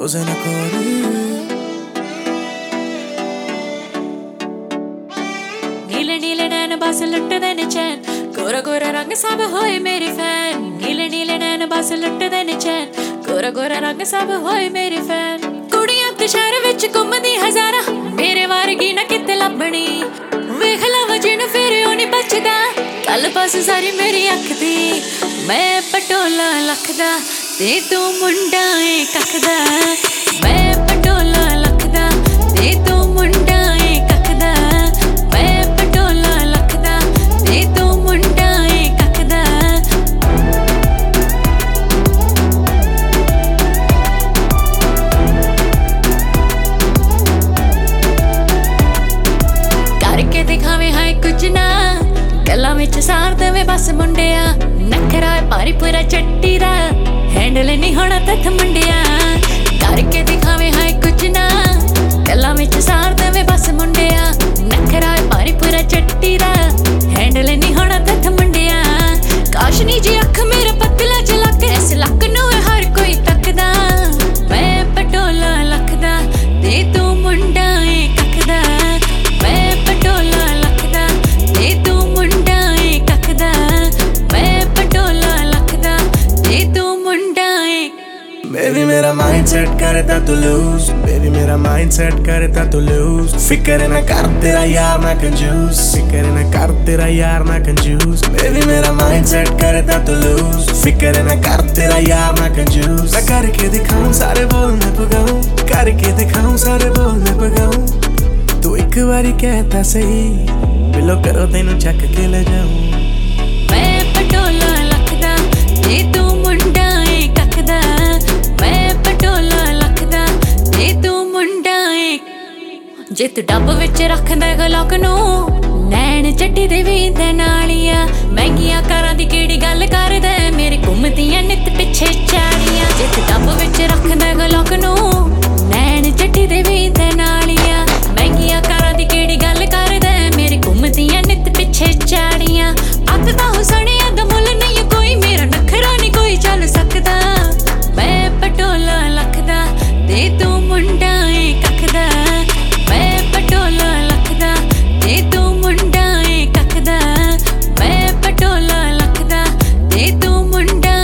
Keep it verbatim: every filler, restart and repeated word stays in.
cose ne corri. नीले नीले नैन बस लुटदे ने चैन, गोरा गोरा रंग सब होए मेरे फैन। नीले नीले नैन बस लुटदे ने चैन, गोरा गोरा रंग सब होए मेरे फैन। कुड़ियां ते शहर विच घुमदी हजारा, मेरे वर्गी ना किते लभणी। वेख लव जिन फिर ओ नहीं बचदा, गल बस सारी मेरी अख दी। मैं पटोला लखदा ते तू मुंडा ए कखदा। मैं पटोला लखदा ते तू मुंडा ए कखदा। मैं पटोला लखदा ते तू मुंडा ए कखदा। करके दिखावे हाय कुछ ना, गल्लां विच सार देवे बस मुंडिया। नखरा भारी पूरा चट्टी दा, हैंडल नहीं होना तथ मुंडिया। करके दिखावे हाय कुछ ना, गल्लां विच सार देवे बस मुंडिया। नखरा भारी पूरा चट्टी दा, हैंडल नहीं होना तथ मुंडिया। काशनी जी अख मेरा पतला झलक, इस लक नूं हर कोई तकदा। मैं पटोला लखदा ते तू मुंडा ए कखदा। मैं पटोला लखदा ते तू मुंडा ए कखदा। मैं पटोला लखदा ते तू मुंडा ए। Baby मेरा mindset करता तू lose, baby मेरा mindset करता तू lose। फिक्र ना कर तेरा यार ना कंजूस, फिक्र ना कर तेरा यार ना कंजूस। Baby मेरा mindset करता तू lose, फिक्र ना कर तेरा यार ना कंजूस। मैं करके दिखाऊं सारे बोल मैं पगाऊं, करके दिखाऊं सारे बोल मैं पगाऊं। तू एक बारी कहता सही, बिलो करो तेनू चक के ले जाऊं। मैं पटोला लखदा ते तू मुंडा ए कखदा। मैं पटोला लखदा ते तू मुंडा ए। जे तू डब विच रखदा गलक नूं, नैन चट्टी दे वी दे नालिया। महंगियां कारां दी केड़ी गल करदा, मेरे घुमदियां नित पिछे चाड़ियां। जे तू डब विच रखदा गलक नूं, नैन चट्टी दे वी दे नालिया। महंगियां कारां दी केड़ी गल करदा, मेरे घुमदियां नित पिछे चाड़ियां। अत तां हुसनिया दा मुल नहीं कोई, मेरा नखरा नहीं कोई चल सकदा। मैं पटोला लखदा ते तू मुंडा ए कखदा। मैं पटोला लखदा ते तू मुंडा ए कखदा। मैं पटोला लखदा ते तू मुंडा